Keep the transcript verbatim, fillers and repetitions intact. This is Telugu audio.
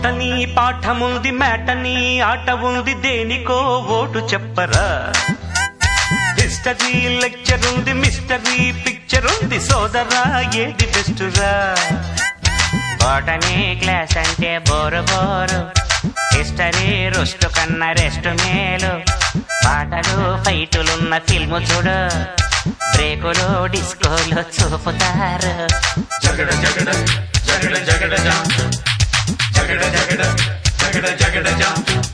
బోటనీ పాఠముంది, మేటనీ ఆట ఉంది, దేనికో ఓటు చెప్పరా. హిస్టరీ లెక్చర్ ఉంది, మిస్టరీ పిక్చర్ ఉంది, సోదరా ఏది బెస్టురా. బోటనీ క్లాస్ అంటే బోరు బోరు, హిస్టరీ రుస్టు కన్నా రెస్ట్ మేలు. పాటలు ఫైటులున్న ఫిల్ము చూడు, బ్రేకులు డిస్కోలు చూపుతారు. జగడ జగడ జగడ జగడ జగడ జగడ జగడ జగడ జగడ